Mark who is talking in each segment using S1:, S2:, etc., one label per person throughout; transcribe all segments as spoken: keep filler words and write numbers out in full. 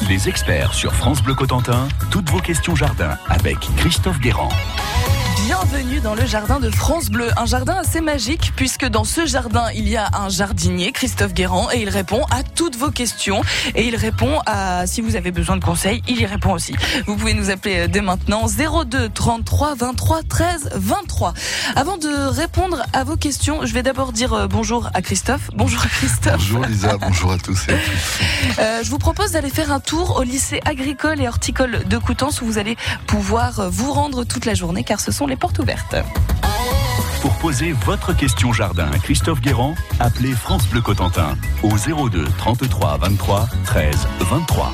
S1: Les experts sur France Bleu Cotentin, toutes vos questions jardin avec Christophe Guérand.
S2: Bienvenue dans le jardin de France Bleu, un jardin assez magique puisque dans ce jardin il y a un jardinier, Christophe Guérand, et il répond à toutes vos questions et il répond à, si vous avez besoin de conseils, il y répond aussi. Vous pouvez nous appeler dès maintenant zéro deux trente-trois vingt-trois treize vingt-trois. Avant de répondre à vos questions, je vais d'abord dire bonjour à Christophe. Bonjour Christophe.
S3: Bonjour Lisa, bonjour à tous et à toutes.
S2: Euh, je vous propose d'aller faire un tour au lycée agricole et horticole de Coutances où vous allez pouvoir vous rendre toute la journée car ce sont les portes ouvertes.
S1: Pour poser votre question jardin à Christophe Guérand, appelez France Bleu Cotentin au zéro deux trente-trois vingt-trois treize vingt-trois.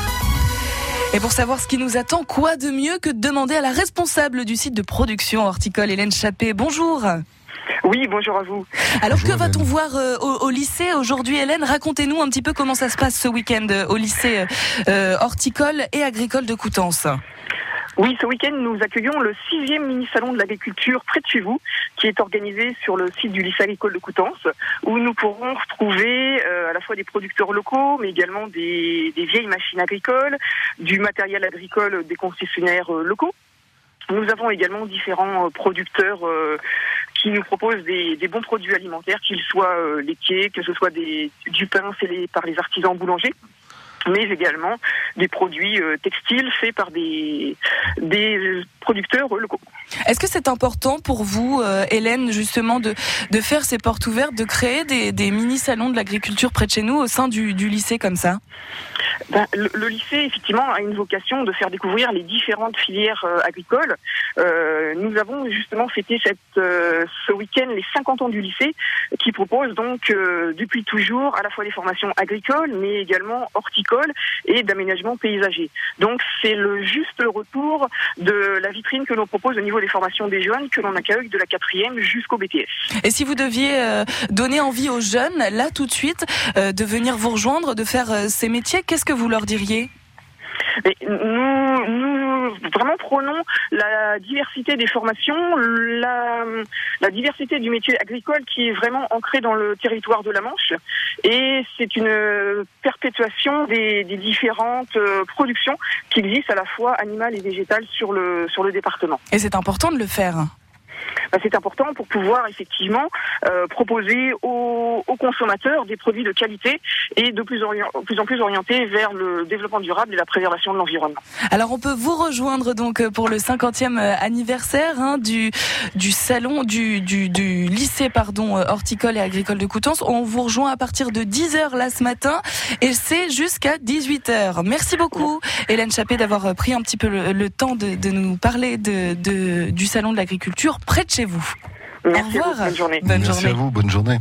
S2: Et pour savoir ce qui nous attend, quoi de mieux que de demander à la responsable du site de production horticole, Hélène Chappé. Bonjour.
S4: Oui, bonjour à vous.
S2: Alors
S3: bonjour,
S2: que va-t-on
S3: Hélène.
S2: voir euh, au, au lycée aujourd'hui, Hélène? Racontez-nous un petit peu comment ça se passe ce week-end euh, au lycée euh, horticole et agricole de Coutances.
S4: Oui, ce week-end, nous accueillons le sixième mini-salon de l'agriculture près de chez vous, qui est organisé sur le site du lycée agricole de Coutances, où nous pourrons retrouver euh, à la fois des producteurs locaux, mais également des, des vieilles machines agricoles, du matériel agricole des concessionnaires euh, locaux. Nous avons également différents euh, producteurs euh, qui nous proposent des, des bons produits alimentaires, qu'ils soient euh, laitiers, que ce soit des, du pain fait les, par les artisans boulangers, mais également des produits euh, textiles faits par des, des producteurs euh, locaux.
S2: Est-ce que c'est important pour vous, euh, Hélène, justement, de, de faire ces portes ouvertes, de créer des, des mini-salons de l'agriculture près de chez nous au sein du, du lycée comme ça?
S4: Ben, le, le lycée, effectivement, a une vocation de faire découvrir les différentes filières euh, agricoles. Euh, nous avons justement fêté cette, euh, ce week-end les cinquante ans du lycée, qui propose donc euh, depuis toujours à la fois des formations agricoles, mais également horticoles et d'aménagement paysager. Donc c'est le juste retour de la vitrine que l'on propose au niveau des formations des jeunes, que l'on accueille de la quatrième jusqu'au B T S.
S2: Et si vous deviez euh, donner envie aux jeunes, là tout de suite, euh, de venir vous rejoindre, de faire euh, ces métiers, qu'est-ce que vous leur diriez?
S4: Mais nous, nous vraiment prônons la diversité des formations, la, la diversité du métier agricole qui est vraiment ancré dans le territoire de la Manche, et c'est une perpétuation des, des différentes euh, productions qui existent à la fois animales et végétales sur le, sur le département.
S2: Et c'est important de le faire.
S4: Ben, c'est important pour pouvoir effectivement euh, proposer aux, aux consommateurs des produits de qualité et de plus, orient, plus en plus orientés vers le développement durable et la préservation de l'environnement.
S2: Alors on peut vous rejoindre donc pour le cinquantième anniversaire hein, du du salon du du, du lycée pardon horticole et agricole de Coutances. On vous rejoint à partir de dix heures là ce matin et c'est jusqu'à dix-huit heures. Merci beaucoup Hélène Chappé d'avoir pris un petit peu le, le temps de, de nous parler de, de du salon de l'agriculture près de chez vous.
S4: Merci.
S2: Au revoir.
S4: À vous, bonne journée.
S2: Bonne
S3: Merci
S2: journée.
S3: à vous, bonne journée.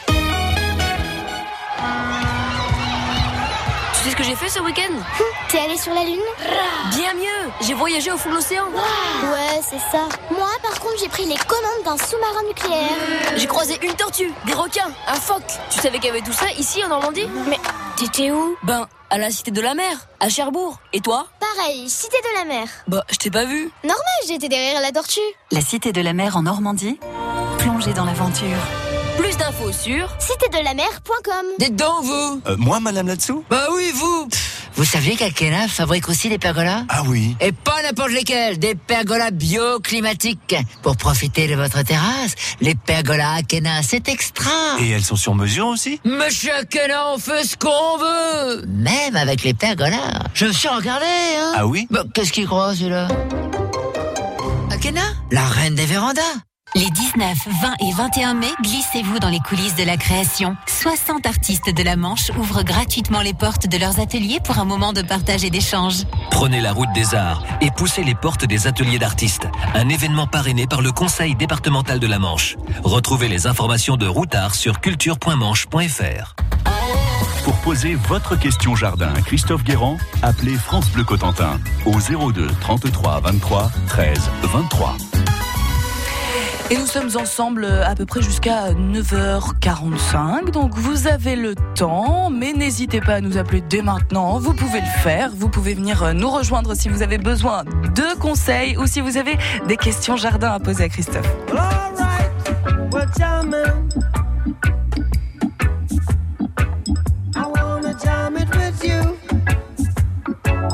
S5: Tu sais ce que j'ai fait ce week-end?
S6: T'es allé sur la Lune?
S5: Bien mieux, j'ai voyagé au fond de l'océan.
S6: Ouais, c'est ça. Moi, par contre, j'ai pris les commandes d'un sous-marin nucléaire.
S5: J'ai croisé une tortue, des requins, un phoque. Tu savais qu'il y avait tout ça ici en Normandie?
S6: Mais t'étais où?
S5: Ben, à la Cité de la Mer, à Cherbourg. Et toi?
S6: Pareil, Cité de la Mer.
S5: Bah, je t'ai pas vu.
S6: Normal, j'étais derrière la tortue.
S7: La Cité de la Mer en Normandie, plongée dans l'aventure.
S5: Plus d'infos sur
S6: cité de la mer point com.
S8: Dites donc, vous
S9: Euh, moi, madame là-dessous?
S8: Bah oui, vous
S10: Vous saviez qu'Akena fabrique aussi des pergolas?
S9: Ah oui.
S10: Et pas n'importe lesquels, des pergolas bioclimatiques. Pour profiter de votre terrasse, les pergolas Akena, c'est extra.
S9: Et elles sont sur mesure aussi?
S8: Monsieur Akena, on fait ce qu'on veut.
S10: Même avec les pergolas. Je me suis regardé, hein.
S9: Ah oui?
S10: Bah, qu'est-ce qu'il croit, celui-là? Akena, la reine des vérandas.
S7: Les dix-neuf, vingt et vingt et un mai, glissez-vous dans les coulisses de la création. soixante artistes de la Manche ouvrent gratuitement les portes de leurs ateliers pour un moment de partage et d'échange.
S11: Prenez la route des arts et poussez les portes des ateliers d'artistes. Un événement parrainé par le Conseil départemental de la Manche. Retrouvez les informations de Routard sur culture point manche point f r.
S1: Pour poser votre question jardin à Christophe Guérand, appelez France Bleu Cotentin au zéro deux trente-trois vingt-trois treize vingt-trois.
S2: Et nous sommes ensemble à peu près jusqu'à neuf heures quarante-cinq, donc vous avez le temps, mais n'hésitez pas à nous appeler dès maintenant, vous pouvez le faire, vous pouvez venir nous rejoindre si vous avez besoin de conseils ou si vous avez des questions jardin à poser à Christophe.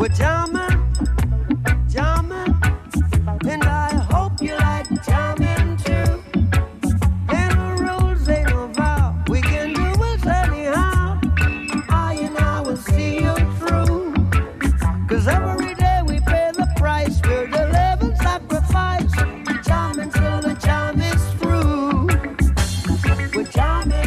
S12: We're jamming, jamming, and I hope you like jamming too. And the rules ain't no vow, we can do it anyhow. I and I will see you through. Cause every day we pay the price, we're the living sacrifice. Jamming till the jam is through. We're jamming.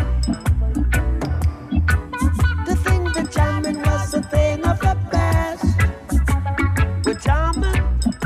S12: To think that jamming was a thing of the past. We're jamming.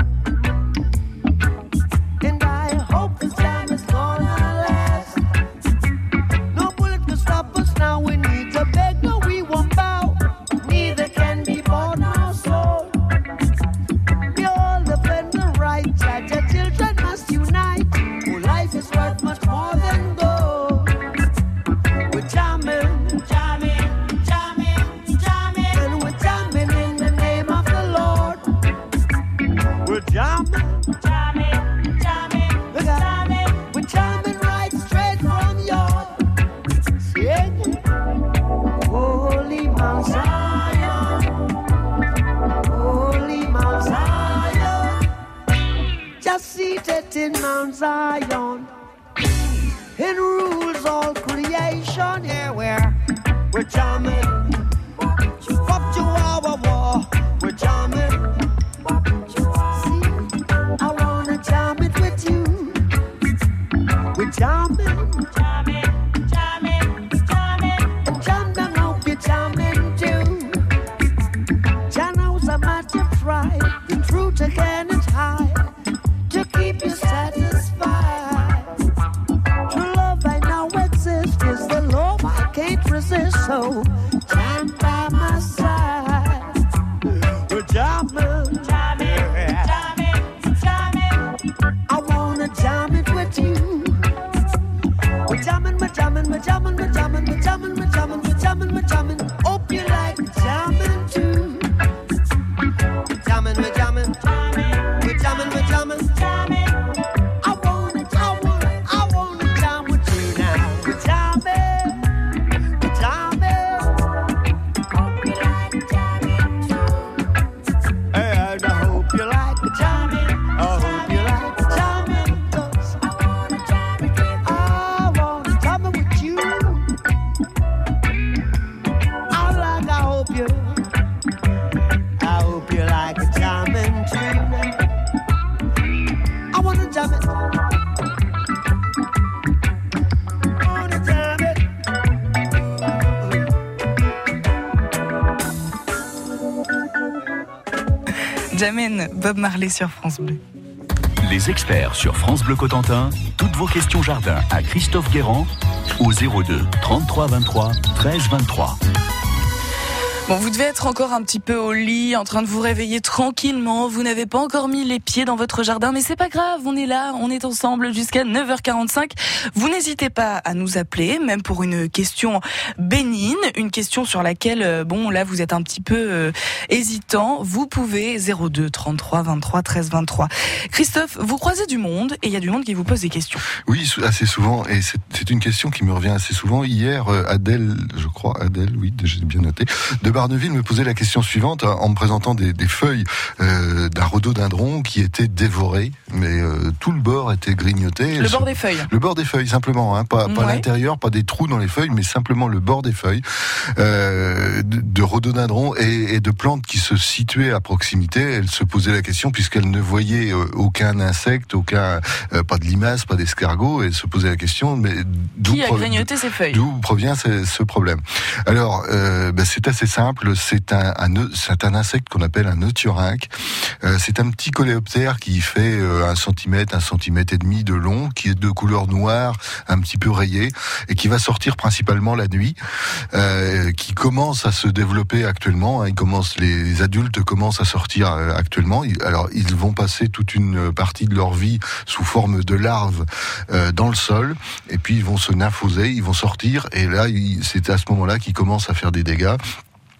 S12: And I hope this jam is gonna last. No bullet can stop us now. We need to beg, no, we won't bow. Neither can be bought nor sold. We all defend the right. Judge, our children must unite. Oh, life is worth much more than gold. We're jamming, jamming, jamming, jamming, and we're jamming in the name of the Lord. We're jamming, jamming, jamming, jamming. We're jamming right straight from your sing. Holy Mount Zion, Holy Mount Zion, just seated in Mount Zion, and rules all creation. Yeah, we're we're jamming. Up to our war, we're jamming. See, I wanna jam it with you. We're jamming, jamming, jamming, jamming, and jam them, hope you're jamming too. Jah knows how much you try, the truth again is high, to keep you satisfied. True love I know exists, is the love I can't resist, so jam by my side. We're jamming, jamming, jamming, jamming. I wanna jam it with you. We're jamming, we're jamming, we're jamming, we're jamming, we're jamming, we're jamming, we're jamming, we're jamming. Hope you like jamming too. We're jamming, we're jamming, we're jamming, we're jamming, jamming. I wanna, I wanna, I wanna jam with you now. We're jamming, we're jamming. Hope you like jamming too. And I hope you like jamming. I hope you like jamming. 'Cause I wanna jam it with you. I wanna jam it with you. I like, I hope you, I hope you like jamming too. I wanna jam it. I wanna jam it.
S2: Jammin, Bob Marley sur France Bleu.
S1: Les experts sur France Bleu Cotentin, toutes vos questions jardin à Christophe Guérand au zéro deux trente-trois vingt-trois treize vingt-trois.
S2: Bon, vous devez être encore un petit peu au lit, en train de vous réveiller tranquillement. Vous n'avez pas encore mis les pieds dans votre jardin, mais c'est pas grave. On est là, on est ensemble jusqu'à neuf heures quarante-cinq. Vous n'hésitez pas à nous appeler, même pour une question bénigne, une question sur laquelle, bon, là, vous êtes un petit peu euh, hésitant. Vous pouvez zéro deux trente-trois vingt-trois treize vingt-trois. Christophe, vous croisez du monde et il y a du monde qui vous pose des questions.
S3: Oui, assez souvent, et c'est, c'est une question qui me revient assez souvent. Hier, Adèle, je crois, Adèle, oui, j'ai bien noté, de Barneville me posait la question suivante en me présentant des, des feuilles euh, d'un rhododendron qui étaient dévorées, mais euh, tout le bord était grignoté.
S2: Le bord des feuilles.
S3: Le bord des feuilles, simplement, hein, pas, pas ouais. l'intérieur, pas des trous dans les feuilles, mais simplement le bord des feuilles euh, de, de rhododendron et, et de plantes qui se situaient à proximité. Elle se posait la question puisqu'elle ne voyait euh, aucun insecte, aucun, euh, pas de limace, pas d'escargot. Elle se posait la question, mais d'où
S2: qui a
S3: pro-
S2: grignoté ces feuilles ?
S3: D'où provient ce, ce problème ? Alors, euh, ben, c'est assez simple. C'est un, un, c'est un insecte qu'on appelle un oeutiorynque. Euh, c'est un petit coléoptère qui fait euh, un centimètre, un centimètre et demi de long, qui est de couleur noire, un petit peu rayé, et qui va sortir principalement la nuit, euh, qui commence à se développer actuellement. Hein, il commence, les adultes commencent à sortir euh, actuellement. Alors, ils vont passer toute une partie de leur vie sous forme de larves euh, dans le sol, et puis ils vont se nymphoser, ils vont sortir, et là, il, c'est à ce moment-là qu'ils commencent à faire des dégâts.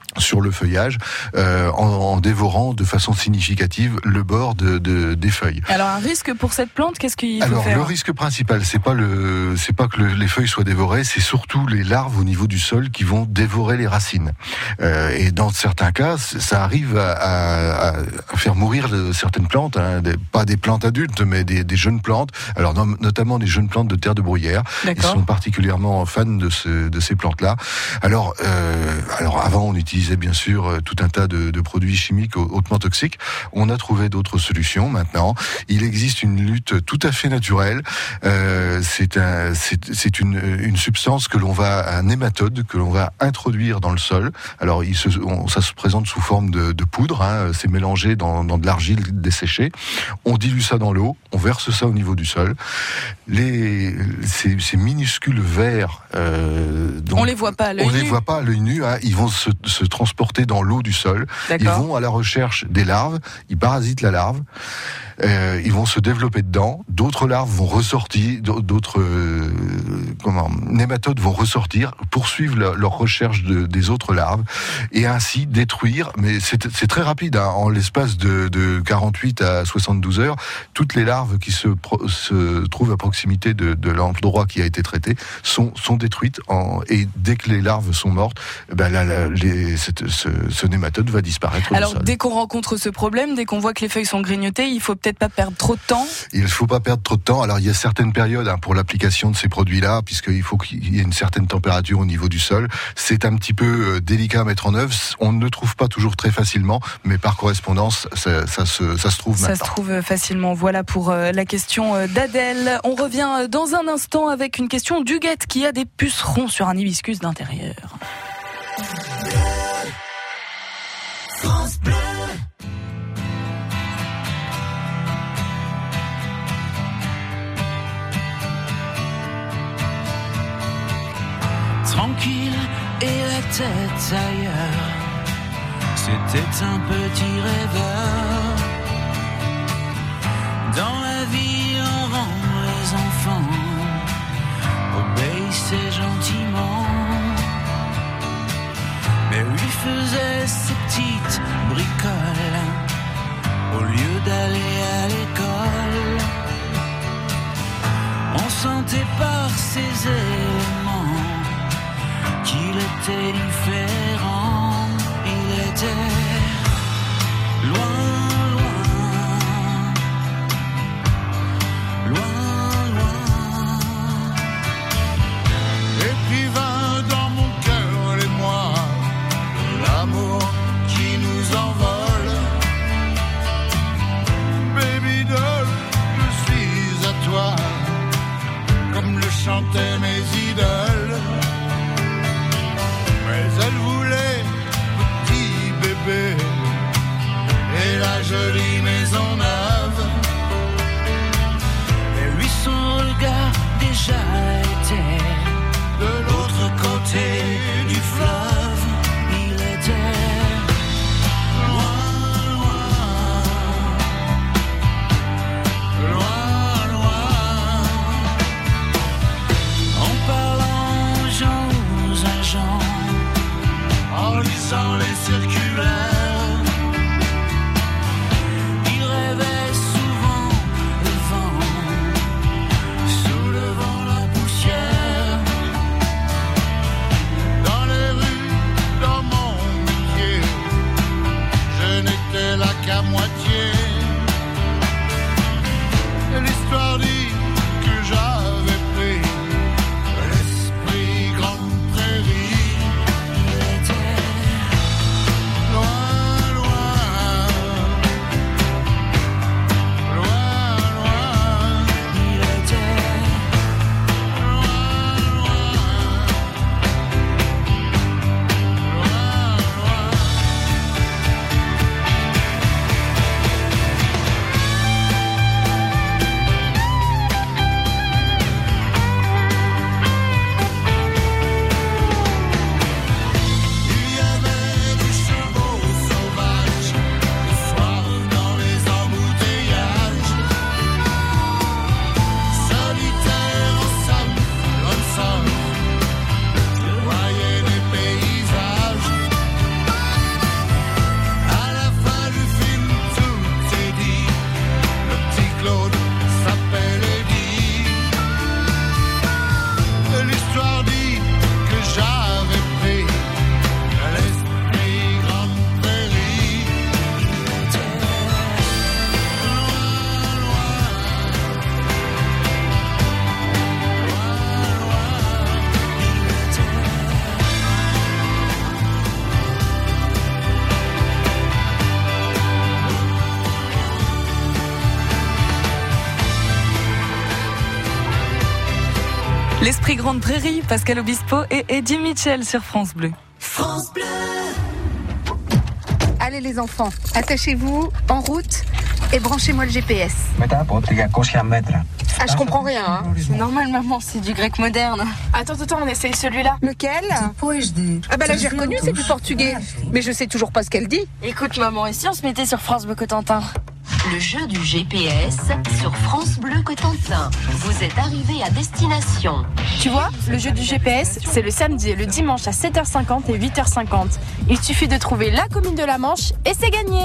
S3: sur le feuillage, euh, en, en dévorant de façon significative le bord de, de, des feuilles.
S2: Alors un risque pour cette plante, qu'est-ce qu'il faut
S3: Alors,
S2: faire ?
S3: le risque principal, c'est pas le, c'est pas que le, les feuilles soient dévorées, c'est surtout les larves au niveau du sol qui vont dévorer les racines. Euh, et dans certains cas, ça arrive à, à, à faire mourir de, certaines plantes, hein, des, pas des plantes adultes, mais des, des jeunes plantes. Alors no, notamment des jeunes plantes de terre de bruyère. Ils sont particulièrement fans de, ce, de ces plantes-là. Alors, euh, alors avant, on utilisait bien sûr tout un tas de, de produits chimiques hautement toxiques. On a trouvé d'autres solutions maintenant. Il existe une lutte tout à fait naturelle. Euh, c'est un, c'est, c'est une, une substance que l'on va, un nématode que l'on va introduire dans le sol. Alors, il se, on, ça se présente sous forme de, de poudre. Hein, c'est mélangé dans, dans de l'argile desséchée. On dilue ça dans l'eau. On verse ça au niveau du sol. Les, ces, ces minuscules vers, euh,
S2: on les voit pas à l'œil
S3: on
S2: nu.
S3: les voit pas à l'œil nu. Hein, ils vont se, se transporter dans l'eau du sol. D'accord. Ils vont à la recherche des larves. Ils parasitent la larve. Euh, ils vont se développer dedans. D'autres larves vont ressortir, d'autres euh, comment nématodes vont ressortir, poursuivre leur, leur recherche de, des autres larves et ainsi détruire. Mais c'est, c'est très rapide. Hein, en l'espace de, de quarante-huit à soixante-douze heures, toutes les larves qui se, pro, se trouvent à proximité de, de l'endroit qui a été traité sont, sont détruites. En, et dès que les larves sont mortes, ben là, là, les, cette, ce, ce nématode va disparaître.
S2: Alors, dès qu'on rencontre ce problème, dès qu'on voit que les feuilles sont grignotées, il faut peut-être pas perdre trop de temps.
S3: Il ne faut pas perdre trop de temps. Alors, il y a certaines périodes hein, pour l'application de ces produits-là, puisqu'il faut qu'il y ait une certaine température au niveau du sol. C'est un petit peu euh, délicat à mettre en œuvre. On ne le trouve pas toujours très facilement, mais par correspondance, ça, ça, se, ça se trouve
S2: ça
S3: maintenant.
S2: Ça se trouve facilement. Voilà pour euh, la question d'Adèle. On revient dans un instant avec une question d'Huguette qui a des pucerons sur un hibiscus d'intérieur. France Bleu.
S13: Tranquille et la tête ailleurs, c'était un petit rêveur. Dans la vie on rend les enfants, obéissez gentiment. Mais lui faisait ses petites bricoles au lieu d'aller à l'école. On sentait par ses éléments qu'il était différent. Il était loin, loin, loin, loin.
S14: Écrivain dans mon cœur, les mois, l'amour qui nous envole. Baby doll, je suis à toi, comme le chantaient mes idoles. Mais elle voulait
S2: L'Esprit Grande Prairie, Pascal Obispo et Eddie Mitchell sur France Bleu.
S15: France Bleu. Allez les enfants, attachez-vous, en route et branchez-moi le G P S. Ah, je comprends rien, hein.
S16: C'est normal, maman, c'est du grec moderne.
S15: Attends, attends, on essaye celui-là. Lequel? Ah bah là, j'ai reconnu, c'est du portugais. Mais je sais toujours pas ce qu'elle dit.
S16: Écoute, maman, et si on se mettait sur France Bleu Cotentin?
S7: Le jeu du G P S sur France Bleu Cotentin. Vous êtes arrivé à destination.
S16: Tu vois, le jeu du G P S, c'est le samedi et le dimanche à sept heures cinquante et huit heures cinquante. Il suffit de trouver la commune de la Manche et c'est gagné.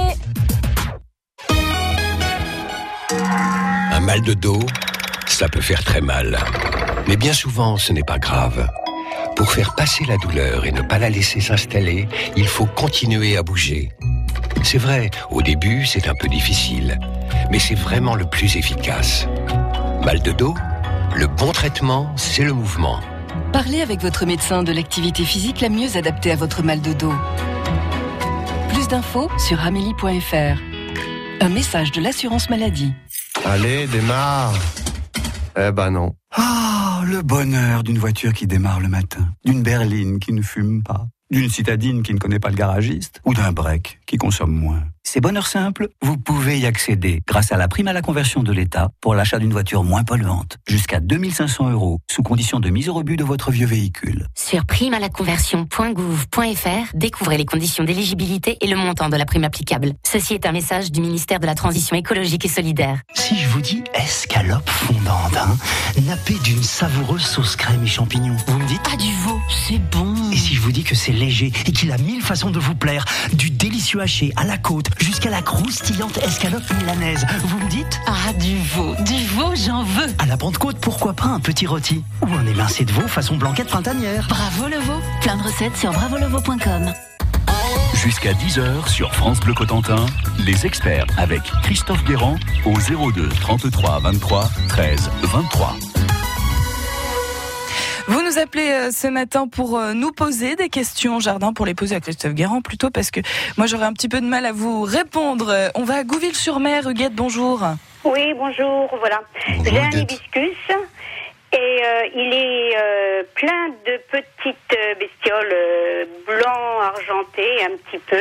S17: Un mal de dos, ça peut faire très mal. Mais bien souvent, ce n'est pas grave. Pour faire passer la douleur et ne pas la laisser s'installer, il faut continuer à bouger. C'est vrai, au début, c'est un peu difficile, mais c'est vraiment le plus efficace. Mal de dos, le bon traitement, c'est le mouvement.
S18: Parlez avec votre médecin de l'activité physique la mieux adaptée à votre mal de dos. Plus d'infos sur amélie point f r. Un message de l'assurance maladie.
S19: Allez, démarre. Eh ben non.
S9: Ah, le bonheur d'une voiture qui démarre le matin, d'une berline qui ne fume pas, d'une citadine qui ne connaît pas le garagiste, ou d'un break qui consomme moins. C'est bonheur simple, vous pouvez y accéder grâce à la prime à la conversion de l'État pour l'achat d'une voiture moins polluante. Jusqu'à deux mille cinq cents euros, sous condition de mise au rebut de votre vieux véhicule.
S7: Sur prime à la conversion point gouv point f r, découvrez les conditions d'éligibilité et le montant de la prime applicable. Ceci est un message du ministère de la Transition écologique et solidaire.
S20: Si je vous dis escalope fondante, hein, nappée d'une savoureuse sauce crème et champignons, vous me dites?
S7: Ah, du veau, c'est bon.
S20: Et si je vous dis que c'est léger et qu'il a mille façons de vous plaire, du délicieux haché à la côte jusqu'à la croustillante escalope milanaise, vous me dites?
S7: Ah, du veau, du veau, j'en veux.
S20: À la Pentecôte, pourquoi pas un petit rôti? Ou un émincé de veau façon blanquette printanière.
S7: Bravo le veau. Plein de recettes sur bravo le veau point com.
S1: Jusqu'à dix heures sur France Bleu Cotentin, les experts avec Christophe Guérand au zéro deux trente-trois vingt-trois treize vingt-trois.
S2: Vous nous appelez euh, ce matin pour euh, nous poser des questions jardin, pour les poser à Christophe Guérand plutôt, parce que moi j'aurais un petit peu de mal à vous répondre. Euh, on va à Gouville-sur-Mer. Huguette, bonjour.
S21: Oui, bonjour, voilà.
S3: Bonjour,
S21: j'ai un
S3: Huguette.
S21: hibiscus et euh, il est euh, plein de petites euh, bestioles euh, blanc argenté un petit peu.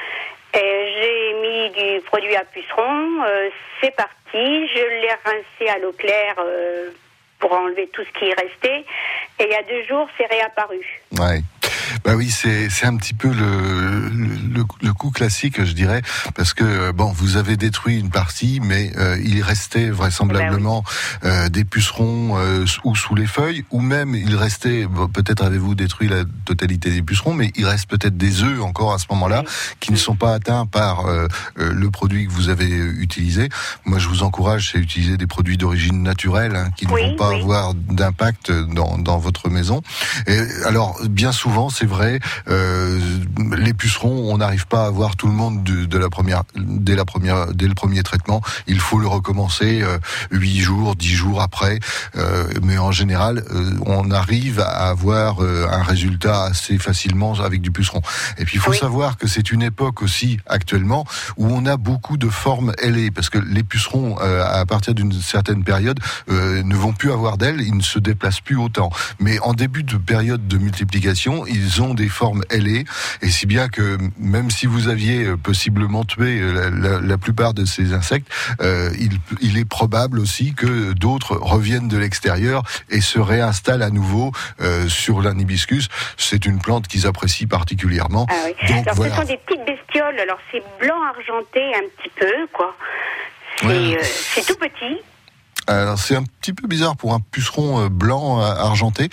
S21: Et j'ai mis du produit à puceron, euh, c'est parti, je l'ai rincé à l'eau claire euh, pour enlever tout ce qui restait. Et il y a deux jours, c'est réapparu.
S3: Ouais. Bah oui, c'est c'est un petit peu le, le le coup classique, je dirais, parce que bon, vous avez détruit une partie, mais euh, il restait vraisemblablement bah oui. euh, des pucerons euh, ou sous les feuilles, ou même il restait, bon, peut-être avez-vous détruit la totalité des pucerons, mais il reste peut-être des œufs encore à ce moment-là oui. qui ne sont pas atteints par euh, euh, le produit que vous avez utilisé. Moi, je vous encourage à utiliser des produits d'origine naturelle hein, qui ne oui, vont pas oui. avoir d'impact dans dans votre maison. Et alors, bien souvent, c'est vrai, euh, les pucerons, on n'arrive pas à avoir tout le monde de, de la première, dès la première, dès le premier traitement. Il faut le recommencer huit euh, jours, dix jours après. Euh, mais en général, euh, on arrive à avoir euh, un résultat assez facilement avec du puceron. Et puis il faut oui. savoir que c'est une époque aussi actuellement où on a beaucoup de formes ailées, parce que les pucerons, euh, à partir d'une certaine période, euh, ne vont plus avoir d'ailes, ils ne se déplacent plus autant. Mais en début de période de multiplication, ils ont des formes ailées, et si bien que même si vous aviez possiblement tué la, la, la plupart de ces insectes, euh, il, il est probable aussi que d'autres reviennent de l'extérieur et se réinstallent à nouveau euh, sur l'hibiscus. C'est une plante qu'ils apprécient particulièrement.
S21: Ah oui. Donc, alors voilà. Ce sont des petites bestioles, alors c'est blanc argenté un petit peu, quoi. C'est, ouais. euh, c'est tout petit.
S3: Alors c'est un petit peu bizarre pour un puceron blanc argenté.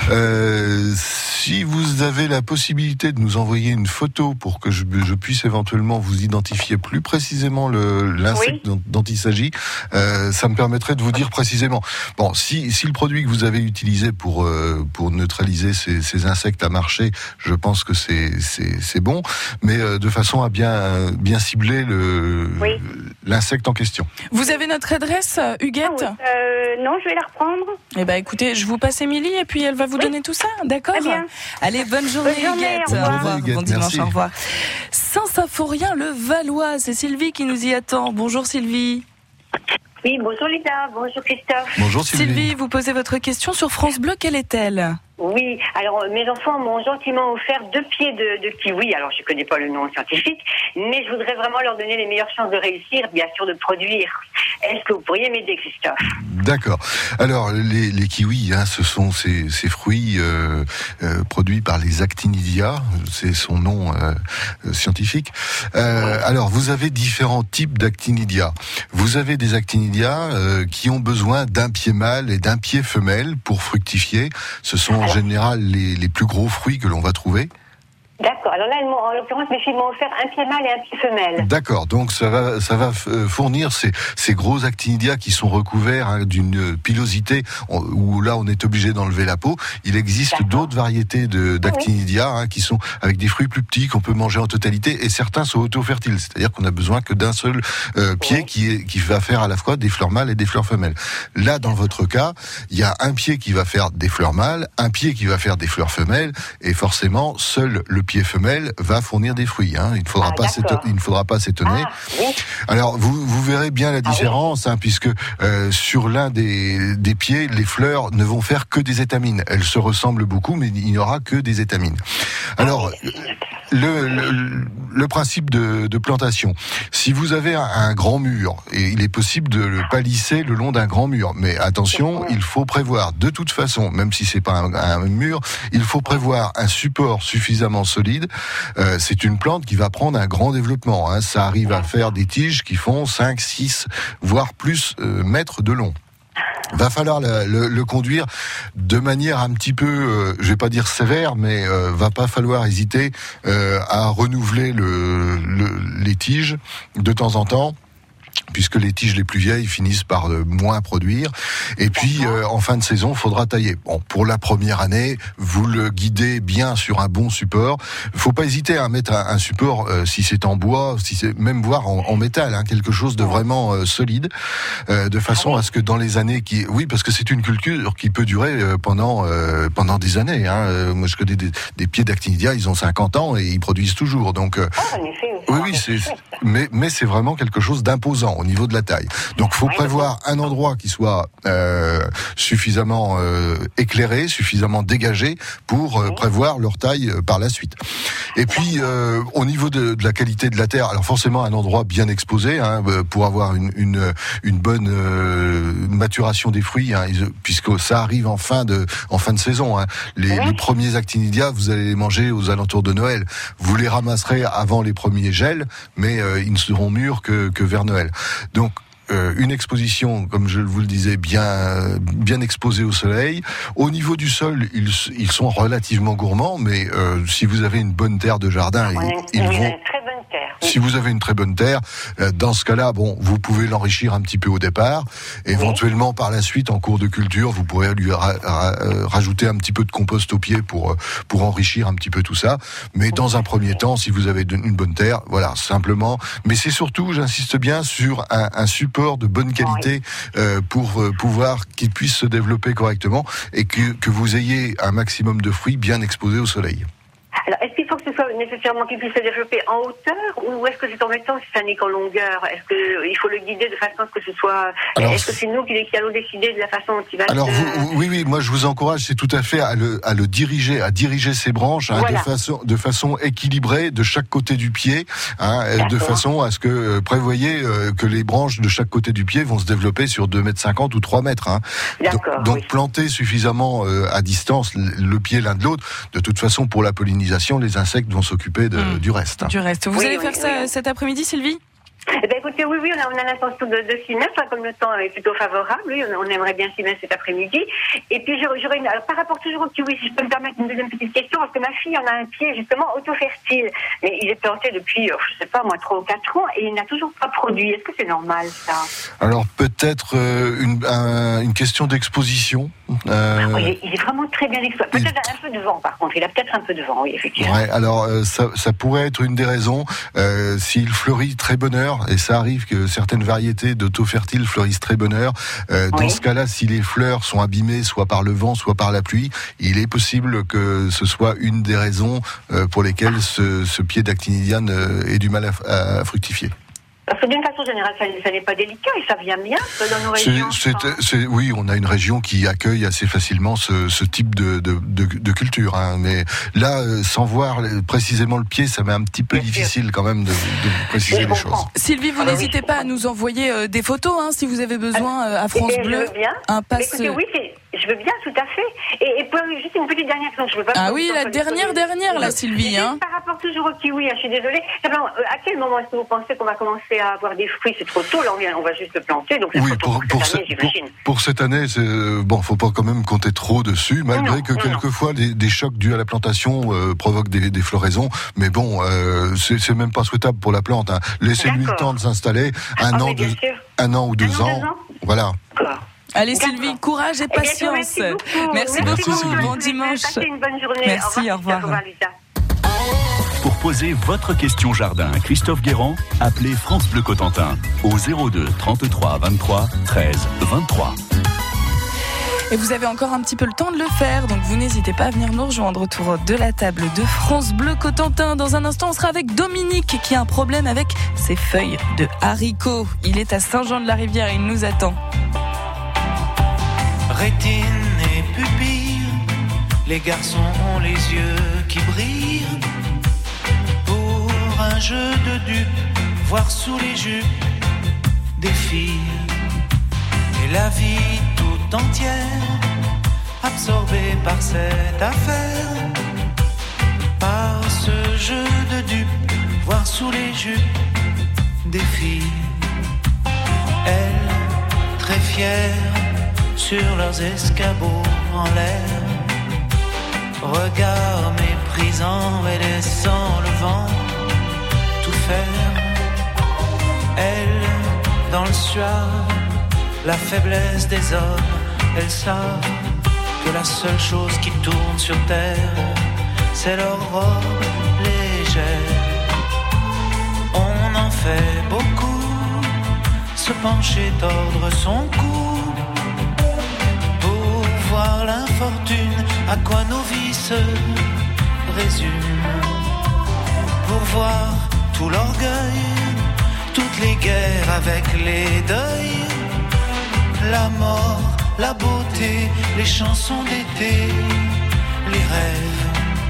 S3: Euh, si vous avez la possibilité de nous envoyer une photo pour que je, je puisse éventuellement vous identifier plus précisément le, l'insecte oui. dont, dont il s'agit, euh, ça me permettrait de vous dire précisément. Bon, si, si le produit que vous avez utilisé pour euh, pour neutraliser ces, ces insectes a marché, je pense que c'est c'est, c'est bon, mais euh, de façon à bien bien cibler le oui. l'insecte en question.
S2: Vous avez notre adresse, Huguette?
S21: Ah oui. Euh, non, je vais la reprendre.
S2: Eh ben, écoutez, je vous passe Émilie et puis elle va vous oui. donner tout ça, d'accord?
S21: Très bien.
S2: Allez, bonne journée, bonne journée, Huguette.
S21: Au revoir.
S2: Au revoir.
S3: Huguette,
S2: bon dimanche,
S3: merci.
S2: Au revoir. Saint-Symphorien, le Valois, c'est Sylvie qui nous y attend. Bonjour Sylvie.
S21: Oui, bonjour Lisa, bonjour Christophe.
S3: Bonjour Sylvie.
S2: Sylvie, vous posez votre question sur France Bleu, quelle est-elle ?
S21: Oui, alors mes enfants m'ont gentiment offert deux pieds de, de kiwi. Alors je connais pas le nom scientifique, mais je voudrais vraiment leur donner les meilleures chances de réussir, bien sûr de produire. Est-ce que vous pourriez m'aider, Christophe ?
S3: D'accord. Alors les, les kiwis, hein, ce sont ces, ces fruits euh, euh, produits par les actinidia, c'est son nom euh, scientifique. Euh, alors vous avez différents types d'actinidia. Vous avez des actinidia euh, qui ont besoin d'un pied mâle et d'un pied femelle pour fructifier. Ce sont en général les, les plus gros fruits que l'on va trouver.
S21: D'accord. Alors là, elles m'ont, en l'occurrence, mes filles m'ont offert un pied mâle et un pied femelle.
S3: D'accord. Donc ça va, ça va fournir ces, ces gros actinidia qui sont recouverts hein, d'une pilosité où là on est obligé d'enlever la peau. Il existe D'accord. d'autres variétés de, d'actinidia hein, qui sont avec des fruits plus petits qu'on peut manger en totalité et certains sont auto-fertiles. C'est-à-dire qu'on a besoin que d'un seul euh, pied oui. qui, est, qui va faire à la fois des fleurs mâles et des fleurs femelles. Là, dans votre cas, il y a un pied qui va faire des fleurs mâles, un pied qui va faire des fleurs femelles et forcément seul le pied femelle va fournir des fruits. Hein. Il ne faudra, ah, pas il ne faudra pas s'étonner. Ah, oui. Alors, vous, vous verrez bien la différence, ah, oui. hein, puisque euh, sur l'un des, des pieds, les fleurs ne vont faire que des étamines. Elles se ressemblent beaucoup, mais il n'y aura que des étamines. Alors, le, le, le principe de, de plantation. Si vous avez un, un grand mur, et il est possible de le palisser le long d'un grand mur, mais attention, il faut prévoir, de toute façon, même si c'est pas un, un mur, il faut prévoir un support suffisamment solide. Euh, c'est une plante qui va prendre un grand développement. Hein. Ça arrive à faire des tiges qui font cinq, six, voire plus euh, mètres de long. Va falloir le, le, le conduire de manière un petit peu, euh, je vais pas dire sévère, mais euh, va pas falloir hésiter euh, à renouveler le, le, les tiges de temps en temps, puisque les tiges les plus vieilles finissent par euh, moins produire. Et puis, euh, en fin de saison, il faudra tailler. Bon, pour la première année, vous le guidez bien sur un bon support. Il ne faut pas hésiter à mettre un, un support, euh, si c'est en bois, si c'est même voire en, en métal, hein, quelque chose de vraiment euh, solide, euh, de façon à ce que dans les années qui... Oui, parce que c'est une culture qui peut durer euh, pendant euh, pendant des années. Hein. Euh, moi, je connais des, des pieds d'actinidia, ils ont cinquante ans et ils produisent toujours. Donc, euh,
S21: oh, en effet,
S3: oui, oui, c'est, mais, mais c'est vraiment quelque chose d'imposant au niveau de la taille. Donc, faut prévoir un endroit qui soit euh, suffisamment euh, éclairé, suffisamment dégagé pour euh, prévoir leur taille euh, par la suite. Et puis, euh, au niveau de, de la qualité de la terre, alors forcément un endroit bien exposé hein, pour avoir une, une, une bonne euh, maturation des fruits, hein, puisque ça arrive en fin de, en fin de saison. Hein. Les, les premiers actinidia, vous allez les manger aux alentours de Noël. Vous les ramasserez avant les premiers gels, mais euh, ils ne seront mûrs que, que vers Noël. Donc, euh, une exposition, comme je vous le disais, bien, bien exposée au soleil. Au niveau du sol, ils, ils sont relativement gourmands, mais euh, si vous avez une bonne terre de jardin,
S21: ils,
S3: ils vont...
S21: Une très bonne terre.
S3: Si vous avez une très bonne terre, euh, dans ce cas-là, bon, vous pouvez l'enrichir un petit peu au départ. Éventuellement, oui. par la suite, en cours de culture, vous pourrez lui ra- ra- rajouter un petit peu de compost au pied pour pour enrichir un petit peu tout ça. Mais dans un premier temps, si vous avez une bonne terre, voilà, simplement. Mais c'est surtout, j'insiste bien, sur un, un support de bonne qualité oui. euh, pour euh, pouvoir qu'il puisse se développer correctement et que que vous ayez un maximum de fruits bien exposés au soleil.
S21: Alors, est-ce qu'il faut que ce soit nécessairement qu'il puisse se développer en hauteur ou est-ce que c'est en mettant si ça n'est qu'en longueur? Est-ce qu'il faut le guider de façon à ce que ce soit... Alors, est-ce que c'est nous qui, qui allons décider de la façon dont il va...
S3: Alors,
S21: se...
S3: vous, oui, oui, moi je vous encourage, c'est tout à fait à le, à le diriger, à diriger ses branches hein, voilà. de, façon, de façon équilibrée de chaque côté du pied, hein, de façon à ce que, euh, prévoyez euh, que les branches de chaque côté du pied vont se développer sur deux mètres cinquante ou trois mètres. Hein.
S21: D'accord,
S3: donc, donc
S21: oui.
S3: planter suffisamment euh, à distance le pied l'un de l'autre, de toute façon pour la pollinisation, les insectes vont s'occuper de, mmh. du reste.
S2: Du reste. Vous
S21: oui,
S2: allez
S21: oui,
S2: faire
S21: oui,
S2: ça
S21: oui.
S2: cet après-midi, Sylvie?
S21: Eh ben écoutez, oui, oui, on a, on a l'intention de, de s'y mettre, comme le temps est plutôt favorable, oui, on, on aimerait bien s'y mettre cet après-midi. Et puis j'aurais, j'aurais une, alors, par rapport toujours au kiwi, si je peux me permettre une deuxième petite question, parce que ma fille en a un pied justement auto-fertile, mais il est planté depuis, je sais pas moi, trois ou quatre ans, et il n'a toujours pas produit. Est-ce que c'est normal ça?
S3: Alors peut-être euh, une, un, une question d'exposition. Euh...
S21: Ah, oui, il, est, il est vraiment très bien exposé. Peut-être il... un peu de vent par contre, il a peut-être un peu de vent, oui, effectivement.
S3: Ouais, alors euh, ça, ça pourrait être une des raisons, euh, s'il fleurit très bonne heure, et ça arrive que certaines variétés d'auto-fertiles fleurissent très bonne heure. Euh, dans oui. ce cas-là, si les fleurs sont abîmées soit par le vent, soit par la pluie, il est possible que ce soit une des raisons euh, pour lesquelles ce, ce pied d'actinidia ait du mal à, à fructifier.
S4: Parce que d'une façon générale, ça, ça n'est pas délicat et ça vient bien dans nos
S3: c'est,
S4: régions.
S3: c'est, c'est, oui, on a une région qui accueille assez facilement ce, ce type de, de, de, de culture. Hein. Mais là, euh, sans voir précisément le pied, ça m'est un petit peu bien difficile sûr. Quand même de, de préciser les choses.
S2: Sylvie, vous ah, n'hésitez oui, pas à nous envoyer euh, des photos hein, si vous avez besoin euh, à France
S4: eh
S2: Bleu.
S4: Je veux bien.
S2: Un passe.
S4: Écoutez, oui, c'est... Je veux bien, tout à fait. Et, et pour, juste une petite dernière question. Je veux pas
S2: ah oui, la dernière, dernière, là, Sylvie. Hein.
S4: Par rapport toujours au kiwi, hein, je suis désolée. Simplement, euh, à quel moment est-ce que vous pensez qu'on va commencer à avoir des fruits? C'est trop tôt, là, on, vient, on va juste le planter. Donc
S3: oui, pour, pour, cette année, pour, pour cette année, c'est, bon, faut pas quand même compter trop dessus, malgré non, que non, quelquefois, non. Des, des chocs dus à la plantation euh, provoquent des, des floraisons. Mais bon, euh, c'est, c'est même pas souhaitable pour la plante. Hein. Laissez-lui le temps de s'installer. Un, ah, an, deux, un an ou deux,
S4: un
S3: ans.
S4: Deux ans.
S3: Voilà.
S4: D'accord.
S2: Allez Sylvie, courage et patience.
S4: Merci beaucoup.
S2: Merci,
S3: merci
S2: beaucoup.
S3: Sylvie.
S2: Bon dimanche.
S4: Passez une bonne journée.
S2: Merci, au revoir. Au revoir.
S1: Pour poser votre question jardin à Christophe Guérand, appelez France Bleu Cotentin au zéro deux trente-trois vingt-trois treize vingt-trois.
S2: Et vous avez encore un petit peu le temps de le faire, donc vous n'hésitez pas à venir nous rejoindre autour de la table de France Bleu Cotentin. Dans un instant, on sera avec Dominique qui a un problème avec ses feuilles de haricots. Il est à Saint-Jean-de-la-Rivière et il nous attend.
S13: Rétine et pupille, les garçons ont les yeux qui brillent. Pour un jeu de dupes, voir sous les jupes des filles. Et la vie tout entière, absorbée par cette affaire. Par ce jeu de dupes, voir sous les jupes des filles. Elle, très fière, sur leurs escabeaux en l'air, regard méprisant et laissant le vent tout faire. Elle, dans le suave, la faiblesse des hommes, elles savent que la seule chose qui tourne sur terre, c'est leur robe légère. On en fait beaucoup, se pencher, tordre son cou, voir l'infortune, à quoi nos vies se résument. Pour voir tout l'orgueil, toutes les guerres avec les deuils, la mort, la beauté, les chansons d'été, les rêves.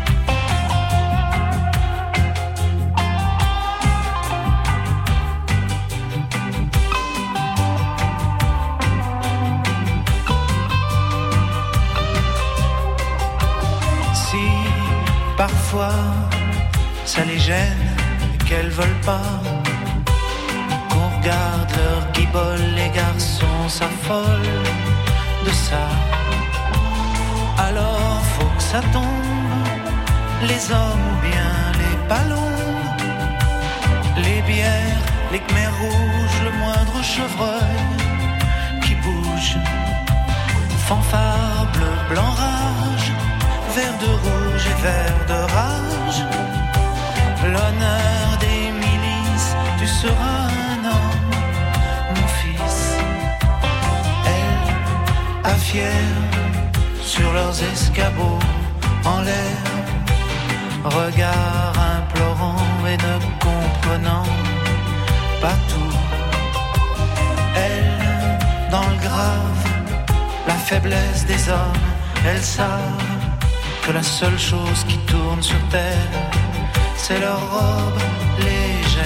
S13: Parfois, ça les gêne et qu'elles veulent pas qu'on regarde leur guibole. Les garçons s'affolent de ça. Alors faut que ça tombe, les hommes ou bien les ballons, les bières, les khmers rouges, le moindre chevreuil qui bouge. Fanfare, bleu, blanc, rage, vert de rouge et vert de rage. L'honneur des milices, tu seras un homme, mon fils. Elle, à fière, sur leurs escabeaux en l'air, regard implorant et ne comprenant pas tout. Elle, dans le grave, la faiblesse des hommes, elles savent que la seule chose qui tourne sur terre, c'est leur robe légère.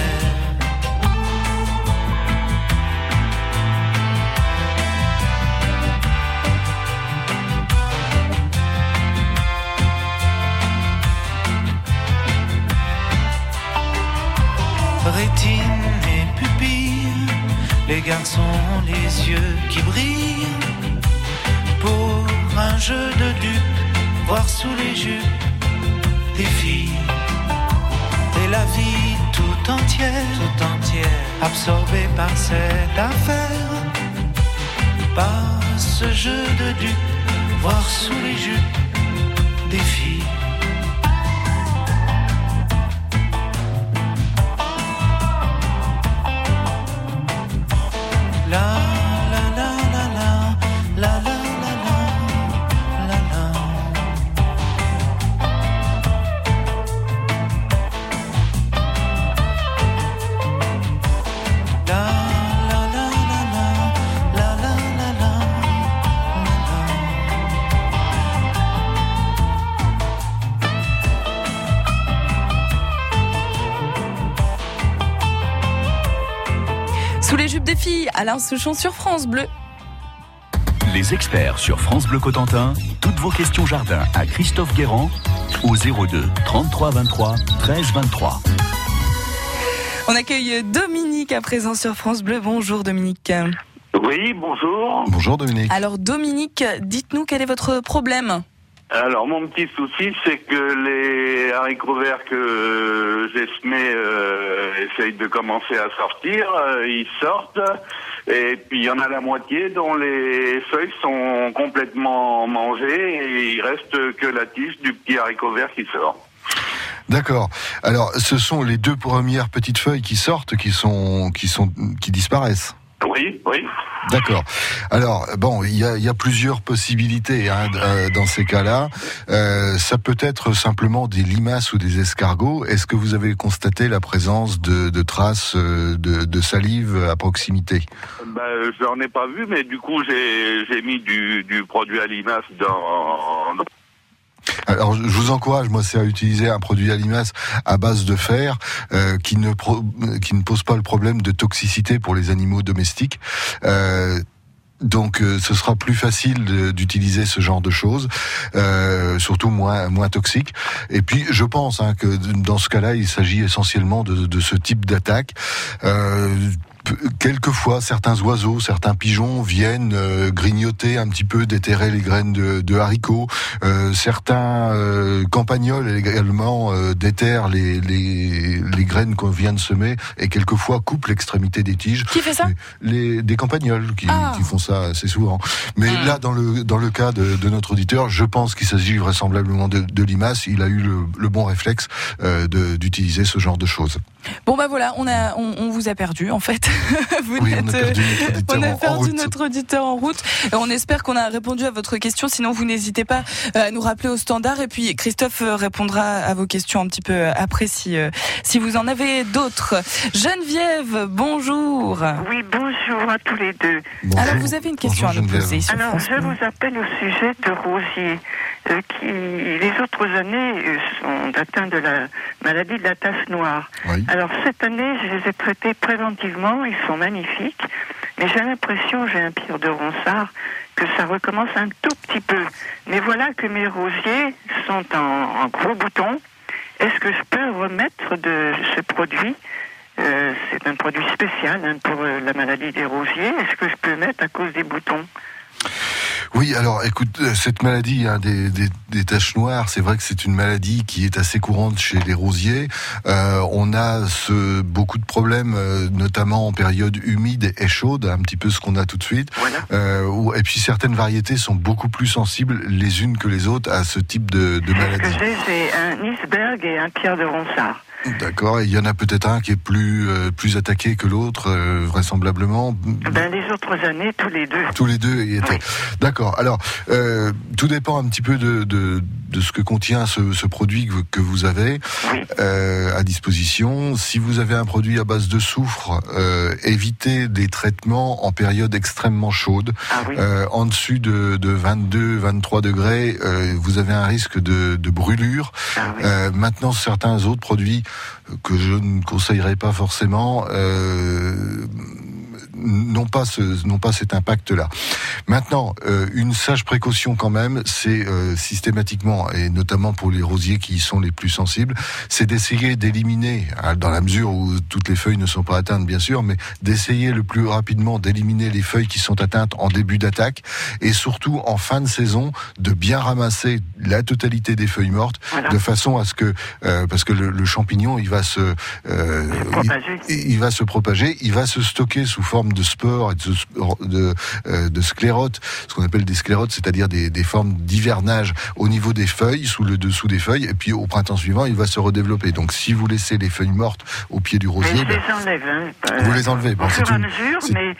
S13: Rétine et pupille, les garçons ont les yeux qui brillent. Pour un jeu de dupes, voir sous les jupes des filles. Et la vie tout entière, tout entière, absorbée par cette affaire. Par ce jeu de dupes, voir sous les jupes des filles. La la la la la la la.
S2: Tous les jupes des filles, Alain Souchon sur France Bleu.
S1: Les experts sur France Bleu Cotentin, toutes vos questions jardin à Christophe Guérand au zéro deux trente-trois vingt-trois treize vingt-trois.
S2: On accueille Dominique à présent sur France Bleu. Bonjour Dominique.
S5: Oui, bonjour.
S3: Bonjour Dominique.
S2: Alors Dominique, dites-nous quel est votre problème ?
S5: Alors mon petit souci, c'est que les haricots verts que j'ai semés euh, essayent de commencer à sortir, euh, ils sortent, et puis il y en a la moitié dont les feuilles sont complètement mangées et il reste que la tige du petit haricot vert qui sort.
S3: D'accord. Alors, ce sont les deux premières petites feuilles qui sortent, qui sont, qui sont, qui disparaissent.
S5: Oui, oui.
S3: D'accord. Alors, bon, il y a, y a plusieurs possibilités hein, euh, dans ces cas-là. Euh, ça peut être simplement des limaces ou des escargots. Est-ce que vous avez constaté la présence de, de traces de, de salive à proximité ?
S5: Ben, j'en ai pas vu, mais du coup, j'ai, j'ai mis du, du produit à limaces dans... dans...
S3: Alors, je vous encourage, moi, c'est à utiliser un produit à limaces à base de fer euh, qui ne pro- qui ne pose pas le problème de toxicité pour les animaux domestiques. Euh, donc, euh, ce sera plus facile de, d'utiliser ce genre de choses, euh, surtout moins moins toxique. Et puis, je pense hein, que dans ce cas-là, il s'agit essentiellement de, de ce type d'attaque. Euh, Quelquefois, certains oiseaux, certains pigeons viennent euh, grignoter un petit peu, déterrer les graines de, de haricots. Euh, certains euh, campagnols également euh, déterrent les, les, les graines qu'on vient de semer et quelquefois coupent l'extrémité des tiges.
S2: Qui fait ça ?
S3: les, Des campagnols qui,
S2: ah.
S3: qui font ça assez souvent. Mais ah. là, dans le, dans le cas de, de notre auditeur, je pense qu'il s'agit vraisemblablement de, de limaces. Il a eu le, le bon réflexe euh, de, d'utiliser ce genre de choses.
S2: Bon bah voilà, on a, on, on vous a perdu en fait. Vous
S3: oui, on a perdu,
S2: on a
S3: en,
S2: perdu
S3: en
S2: notre auditeur en route. Et on espère qu'on a répondu à votre question. Sinon, vous n'hésitez pas à nous rappeler au standard. Et puis Christophe répondra à vos questions un petit peu après si si vous en avez d'autres. Geneviève, bonjour.
S22: Oui, bonjour à tous les deux.
S3: Bonjour.
S2: Alors vous avez une question bonjour, à nous poser. Sur
S22: Alors
S2: France
S22: je vous appelle au sujet de rosiers euh, qui les autres années euh, sont atteints de la maladie de la tache noire.
S3: Oui.
S22: Alors cette année, je les ai traités préventivement, ils sont magnifiques, mais j'ai l'impression, j'ai un Pierre de Ronsard, que ça recommence un tout petit peu. Mais voilà que mes rosiers sont en, en gros boutons. Est-ce que je peux remettre de ce produit ? euh, C'est un produit spécial hein, pour euh, la maladie des rosiers. Est-ce que je peux mettre à cause des boutons ?
S3: Oui, alors écoute, cette maladie hein, des, des, des taches noires, c'est vrai que c'est une maladie qui est assez courante chez les rosiers. Euh, on a ce, beaucoup de problèmes, euh, notamment en période humide et chaude, un petit peu ce qu'on a tout de suite.
S22: Voilà.
S3: Euh, où, et puis certaines variétés sont beaucoup plus sensibles les unes que les autres à ce type de, de maladie.
S22: Ce que j'ai, c'est un iceberg et un Pierre de Ronsard.
S3: D'accord, et il y en a peut-être un qui est plus euh, plus attaqué que l'autre, euh, vraisemblablement.
S22: Ben les autres années, tous les deux.
S3: Tous les deux y étaient. Oui. D'accord. Alors, euh, tout dépend un petit peu de de, de ce que contient ce, ce produit que, que vous avez
S22: oui.
S3: euh, à disposition. Si vous avez un produit à base de soufre, euh, évitez des traitements en période extrêmement chaude.
S22: Ah oui.
S3: euh, en dessus de, de vingt-deux, vingt-trois degrés, euh, vous avez un risque de, de brûlure.
S22: Ah oui.
S3: euh, maintenant, certains autres produits que je ne conseillerais pas forcément euh, n'ont pas ce, n'ont pas cet impact-là. Maintenant, euh, une sage précaution quand même, c'est euh, systématiquement, et notamment pour les rosiers qui sont les plus sensibles, c'est d'essayer d'éliminer, hein, dans la mesure où toutes les feuilles ne sont pas atteintes bien sûr, mais d'essayer le plus rapidement d'éliminer les feuilles qui sont atteintes en début d'attaque, et surtout en fin de saison, de bien ramasser la totalité des feuilles mortes, voilà. de façon à ce que, euh, parce que le, le champignon, il va se, euh, il, il va se propager, il va se stocker sous forme de spores et de, de, euh, de sclérotes, ce qu'on appelle des sclérotes, c'est-à-dire des, des formes d'hivernage au niveau des feuilles, sous le dessous des feuilles, et puis au printemps suivant, il va se redévelopper. Donc si vous laissez les feuilles mortes au pied du rosier,
S22: mais je
S3: ben,
S22: les enlève. Hein.
S3: Vous les enlevez.
S22: Bon, au fur et à mesure, mais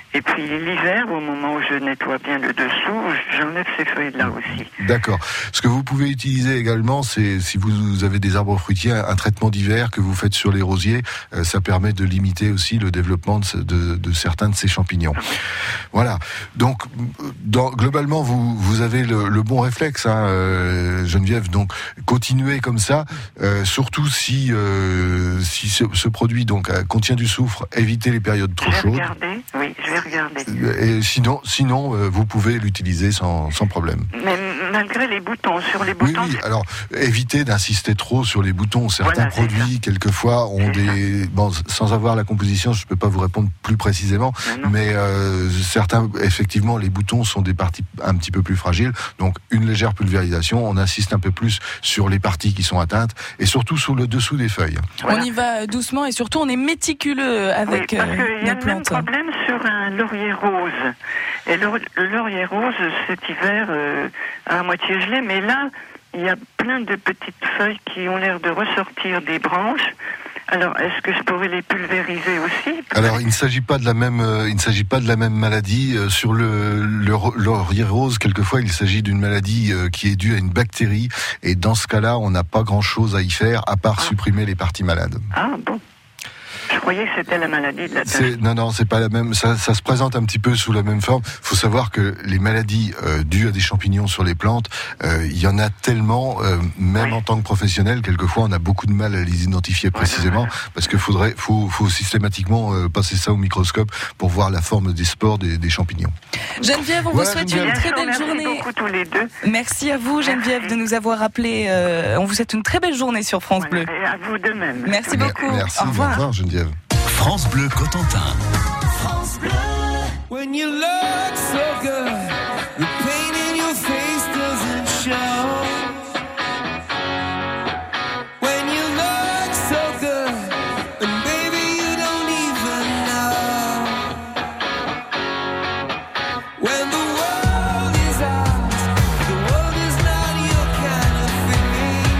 S22: Et puis l'hiver, au moment où je nettoie bien le dessous, j'enlève ces feuilles-là aussi.
S3: D'accord. Ce que vous pouvez utiliser également, c'est si vous avez des arbres fruitiers, un traitement d'hiver que vous faites sur les rosiers, euh, ça permet de limiter aussi le développement de, de, de certains de ces champignons. Voilà. Donc, dans, globalement, vous, vous avez le, le bon réflexe, hein, euh, Geneviève. Donc, continuez comme ça. Euh, surtout si euh, si ce, ce produit donc contient du soufre, évitez les périodes trop chaudes.
S22: Je vais regarder. Oui, je vais regarder.
S3: Et sinon, sinon, euh, vous pouvez l'utiliser sans sans problème.
S22: Mais malgré les boutons, sur les boutons.
S3: Oui, oui. Alors, évitez d'insister trop sur les boutons. Certains
S22: Voilà,
S3: produits, quelquefois, ont
S22: c'est
S3: des. Bon, sans avoir la composition, je ne peux pas vous répondre plus précisément,
S22: non.
S3: mais euh, certains, effectivement, les boutons sont des parties un petit peu plus fragiles. Donc, une légère pulvérisation, on insiste un peu plus sur les parties qui sont atteintes et surtout sur le dessous des feuilles.
S2: Voilà. On y va doucement et surtout on est méticuleux avec
S22: oui, parce
S2: euh,
S22: qu'il y a
S2: nos
S22: le même
S2: plantes.
S22: problème sur un laurier rose. Et le, le laurier rose, cet hiver, euh, a à moitié gelé, mais là, il y a plein de petites feuilles qui ont l'air de ressortir des branches. Alors, est-ce que je pourrais les pulvériser aussi ?
S3: Alors, il ne s'agit pas de la même, euh, il ne s'agit pas de la même maladie. Euh, sur le, le laurier rose, quelquefois, il s'agit d'une maladie euh, qui est due à une bactérie. Et dans ce cas-là, on n'a pas grand-chose à y faire, à part ah. supprimer les parties malades.
S22: Ah bon. Je croyais que c'était la maladie de la
S3: c'est, Non, non, c'est pas la même. Ça, ça se présente un petit peu sous la même forme. Il faut savoir que les maladies euh, dues à des champignons sur les plantes, euh, il y en a tellement, euh, même oui. en tant que professionnel, quelquefois on a beaucoup de mal à les identifier précisément, parce qu'il faudrait, faut, faut systématiquement euh, passer ça au microscope pour voir la forme des spores des, des champignons.
S2: Geneviève, on
S3: voilà,
S2: vous souhaite
S3: Geneviève.
S2: une très belle
S22: Merci
S2: journée.
S22: Beaucoup tous les deux.
S2: Merci à vous, Geneviève,
S22: Merci.
S2: de nous avoir appelés. Euh, on vous souhaite une très belle journée sur France
S22: Voilà.
S2: Bleu.
S22: Et à vous de même.
S2: Merci beaucoup.
S3: Merci,
S2: au revoir.
S3: au revoir, Geneviève.
S1: France Bleu Cotentin.
S12: France Bleu. When you look so good, the pain in your face doesn't show. When you look so good, and baby you don't even know. When the world is ours, the world is not your kind of thing.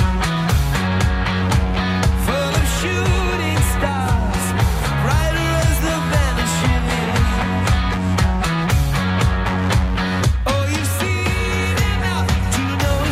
S12: Full of shooting stars, brighter as the vanishing. Oh, you've seen enough to know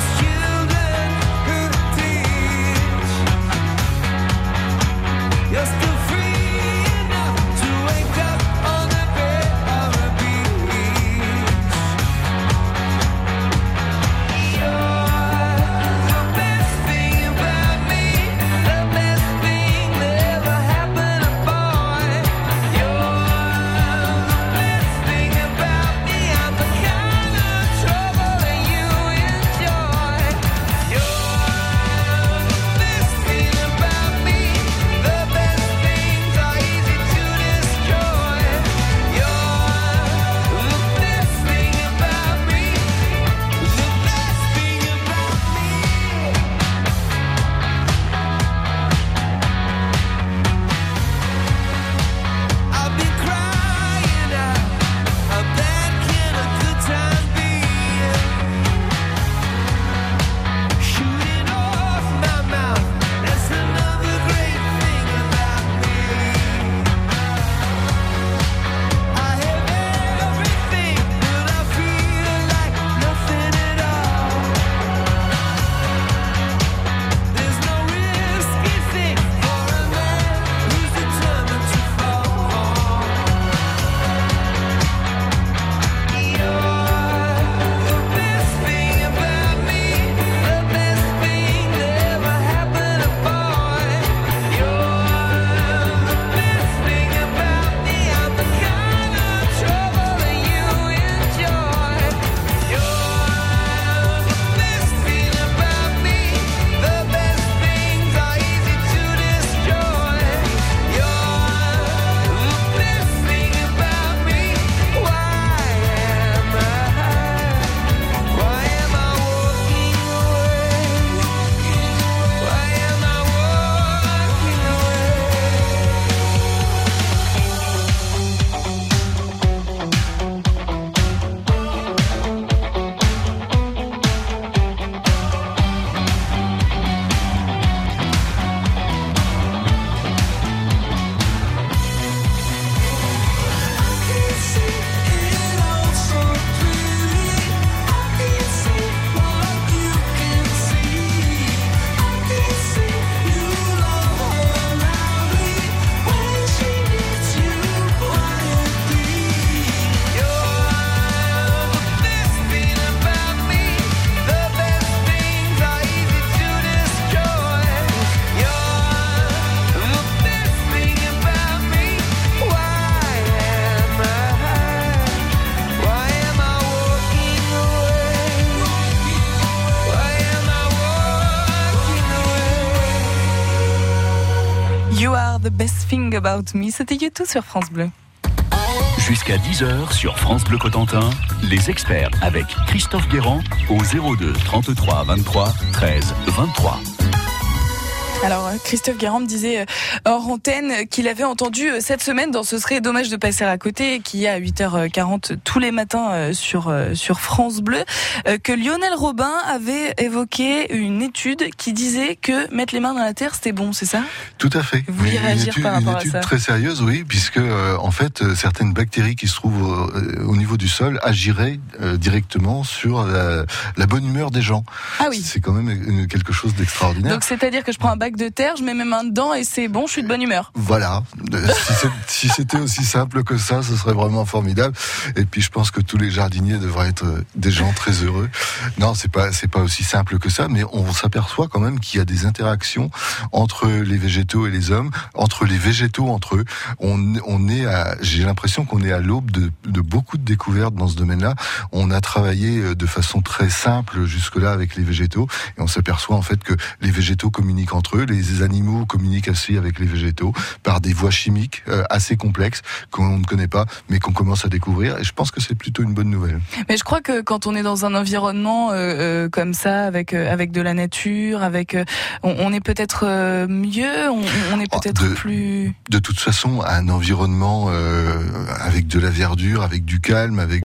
S2: The Best Thing About Me. C'était U deux sur France Bleu.
S1: Jusqu'à dix heures sur France Bleu Cotentin, les experts avec Christophe Guérand au zéro deux trente-trois vingt-trois treize vingt-trois.
S2: Alors, Christophe Guérand me disait hors antenne qu'il avait entendu cette semaine dans Ce serait dommage de passer à côté, qui est à huit heures quarante tous les matins sur sur France Bleu, que Lionel Robin avait évoqué une étude qui disait que mettre les mains dans la terre, c'était bon, c'est ça ?
S3: Tout à fait.
S2: Vous vouliez
S3: une
S2: réagir
S3: étude,
S2: par rapport
S3: une
S2: à
S3: étude
S2: ça ?
S3: très sérieuse, oui, puisque euh, en fait euh, certaines bactéries qui se trouvent euh, au niveau du sol agiraient euh, directement sur la, la bonne humeur des gens.
S2: Ah oui.
S3: C'est quand même une, quelque chose d'extraordinaire.
S2: Donc c'est-à-dire que je prends un bac de terre, je mets mes mains dedans et c'est bon, je suis de bonne humeur.
S3: Voilà. si, c'est, si c'était aussi simple que ça, ce serait vraiment formidable. Et puis je pense que tous les jardiniers devraient être des gens très heureux. Non, c'est pas c'est pas aussi simple que ça, mais on s'aperçoit quand même qu'il y a des interactions entre les végétaux et les hommes, entre les végétaux entre eux. On, on est à, j'ai l'impression qu'on est à l'aube de, de beaucoup de découvertes dans ce domaine-là. On a travaillé de façon très simple jusque-là avec les végétaux et on s'aperçoit en fait que les végétaux communiquent entre eux, les animaux communiquent aussi avec les végétaux par des voies chimiques euh, assez complexes qu'on ne connaît pas, mais qu'on commence à découvrir. Et je pense que c'est plutôt une bonne nouvelle.
S2: Mais je crois que quand on est dans un environnement euh, euh, comme ça, avec euh, avec de la nature, avec euh, on, on est peut-être euh, mieux, on, on est peut-être
S3: de,
S2: plus.
S3: De toute façon, un environnement euh, avec de la verdure, avec du calme, avec